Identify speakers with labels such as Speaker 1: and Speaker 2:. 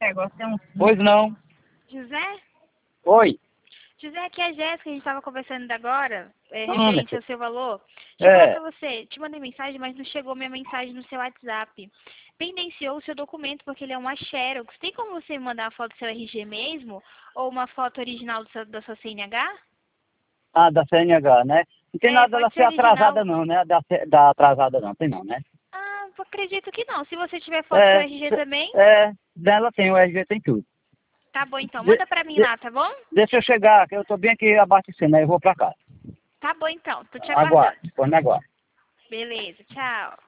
Speaker 1: negócio é um...
Speaker 2: Pois não.
Speaker 3: José?
Speaker 2: Oi.
Speaker 3: José, aqui é a Jéssica, a gente estava conversando ainda agora,
Speaker 2: minha
Speaker 3: referente
Speaker 2: filha.
Speaker 3: ao seu valor. Deixa eu falar
Speaker 2: É.
Speaker 3: pra você, te mandei mensagem, mas não chegou minha mensagem no seu WhatsApp. Pendenciou o seu documento, porque ele é uma Xerox. Tem como você mandar uma foto do seu RG mesmo? Ou uma foto original da sua CNH?
Speaker 2: Ah, da CNH, né? Não tem nada
Speaker 3: pode
Speaker 2: dela
Speaker 3: ser
Speaker 2: ser
Speaker 3: original.
Speaker 2: atrasada não, né? Da atrasada não, tem não, né?
Speaker 3: Ah, acredito que não. Se você tiver foto do seu RG também,
Speaker 2: Dela tem, o RG tem tudo.
Speaker 3: tá bom então. Manda pra mim lá, tá bom?
Speaker 2: Deixa eu chegar, que eu tô bem aqui abastecendo, aí eu vou pra cá.
Speaker 3: Tá bom então, tô te
Speaker 2: Aguarde,
Speaker 3: aguardando.
Speaker 2: põe na guarda.
Speaker 3: Beleza, tchau.